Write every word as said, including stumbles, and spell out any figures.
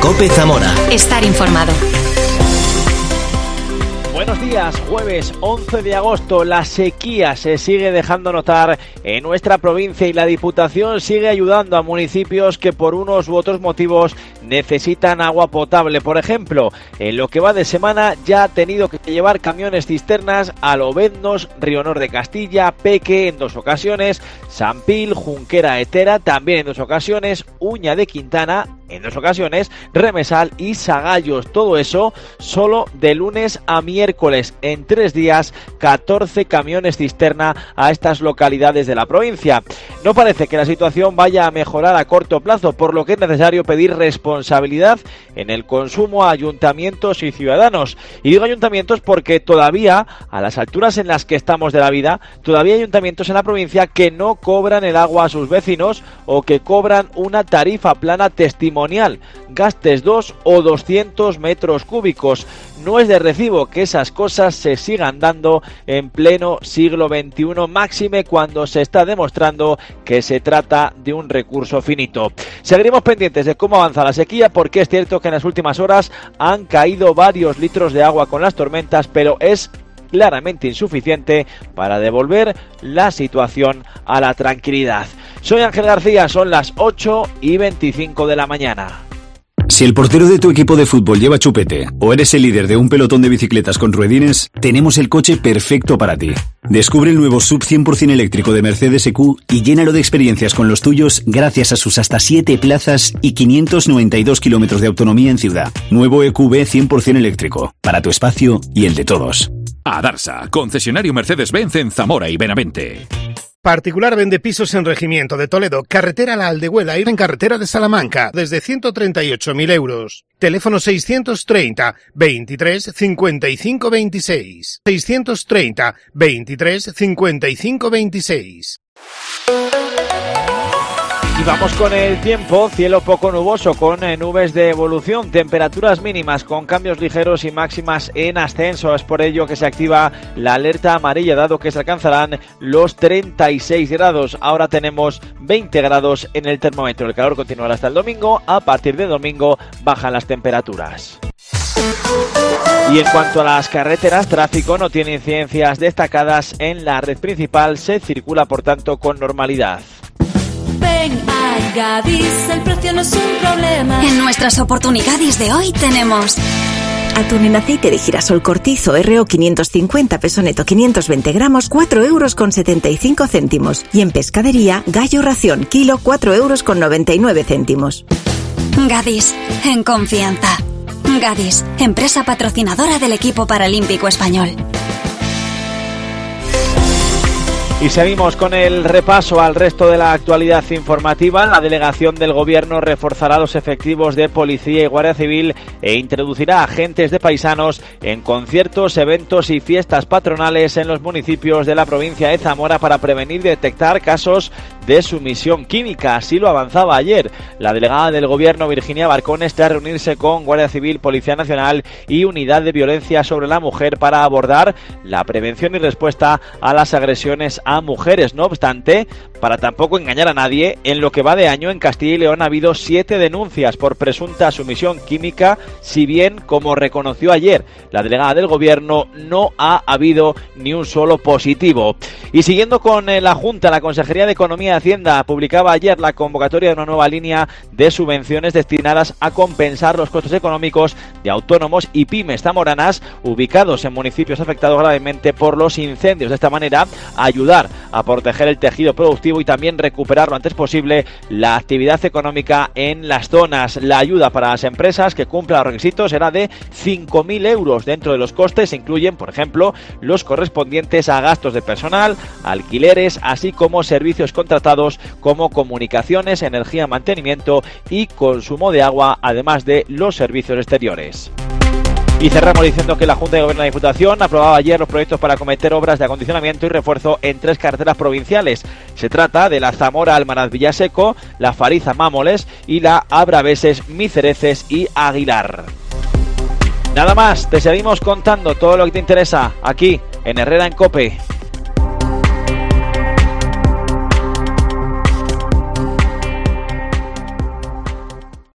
COPE Zamora. Estar informado. Buenos días, jueves once de agosto. La sequía se sigue dejando notar en nuestra provincia y la Diputación sigue ayudando a municipios que por unos u otros motivos necesitan agua potable. Por ejemplo, en lo que va de semana ya ha tenido que llevar camiones cisternas a Lobeznos, Rionor de Castilla, Peque en dos ocasiones, Sampil, Junquera, Etera también en dos ocasiones, Uña de Quintana en dos ocasiones, Remesal y Sagallos. Todo eso solo de lunes a miércoles. En tres días, catorce camiones cisterna a estas localidades de la provincia. No parece que la situación vaya a mejorar a corto plazo, por lo que es necesario pedir responsabilidad en el consumo a ayuntamientos y ciudadanos. Y digo ayuntamientos porque todavía, a las alturas en las que estamos de la vida, todavía hay ayuntamientos en la provincia que no cobran el agua a sus vecinos o que cobran una tarifa plana testimonial, gastes dos o doscientos metros cúbicos. No es de recibo que esas cosas se sigan dando en pleno siglo veintiuno, máxime cuando se está demostrando que se trata de un recurso finito. Seguiremos pendientes de cómo avanza la sequía, porque es cierto que en las últimas horas han caído varios litros de agua con las tormentas, pero es claramente insuficiente para devolver la situación a la tranquilidad. Soy Ángel García, son las ocho y veinticinco de la mañana. Si el portero de tu equipo de fútbol lleva chupete o eres el líder de un pelotón de bicicletas con ruedines, tenemos el coche perfecto para ti. Descubre el nuevo sub cien por ciento eléctrico de Mercedes E Q y llénalo de experiencias con los tuyos gracias a sus hasta siete plazas y quinientos noventa y dos kilómetros de autonomía en ciudad. Nuevo E Q B cien por ciento eléctrico, para tu espacio y el de todos. Adarsa, concesionario Mercedes-Benz en Zamora y Benavente. Particular vende pisos en Regimiento de Toledo, carretera La Aldehuela y en carretera de Salamanca, desde ciento treinta y ocho mil euros. Teléfono seiscientos treinta, veintitrés, cincuenta y cinco veintiséis. seiscientos treinta, veintitrés, cincuenta y cinco veintiséis. Y vamos con el tiempo, cielo poco nuboso con eh, nubes de evolución, temperaturas mínimas con cambios ligeros y máximas en ascenso. Es por ello que se activa la alerta amarilla, dado que se alcanzarán los treinta y seis grados. Ahora tenemos veinte grados en el termómetro. El calor continuará hasta el domingo. A partir de domingo bajan las temperaturas. Y en cuanto a las carreteras, tráfico no tiene incidencias destacadas en la red principal. Se circula, por tanto, con normalidad. Ven a Gadis, el precio no es un problema. En nuestras oportunidades de hoy tenemos atún en aceite de girasol cortizo R O quinientos cincuenta, peso neto quinientos veinte gramos, cuatro euros con setenta y cinco céntimos. Y en pescadería, gallo ración, kilo, cuatro euros con noventa y nueve céntimos. Gadis, en confianza. Gadis, empresa patrocinadora del equipo paralímpico español. Y seguimos con el repaso al resto de la actualidad informativa. La delegación del Gobierno reforzará los efectivos de Policía y Guardia Civil e introducirá agentes de paisanos en conciertos, eventos y fiestas patronales en los municipios de la provincia de Zamora para prevenir y detectar casos de sumisión química. Así lo avanzaba ayer la delegada del Gobierno, Virginia Barcones, tras reunirse con Guardia Civil, Policía Nacional y Unidad de Violencia sobre la Mujer para abordar la prevención y respuesta a las agresiones a mujeres. No obstante, para tampoco engañar a nadie, en lo que va de año en Castilla y León ha habido siete denuncias por presunta sumisión química, si bien, como reconoció ayer la delegada del Gobierno, no ha habido ni un solo positivo. Y siguiendo con la Junta, la Consejería de Economía y Hacienda publicaba ayer la convocatoria de una nueva línea de subvenciones destinadas a compensar los costos económicos de autónomos y pymes zamoranas ubicados en municipios afectados gravemente por los incendios. De esta manera, ayudar a proteger el tejido productivo y también recuperar lo antes posible la actividad económica en las zonas. La ayuda para las empresas que cumplan los requisitos será de cinco mil euros. Dentro de los costes se incluyen, por ejemplo, los correspondientes a gastos de personal, alquileres, así como servicios contratados como comunicaciones, energía, mantenimiento y consumo de agua, además de los servicios exteriores. Y cerramos diciendo que la Junta de Gobierno de la Diputación aprobaba ayer los proyectos para acometer obras de acondicionamiento y refuerzo en tres carreteras provinciales. Se trata de la Zamora-Almaraz-Villaseco, la Fariza-Mámoles y la Abraveses-Micereces y Aguilar. Nada más, te seguimos contando todo lo que te interesa aquí en Herrera en COPE.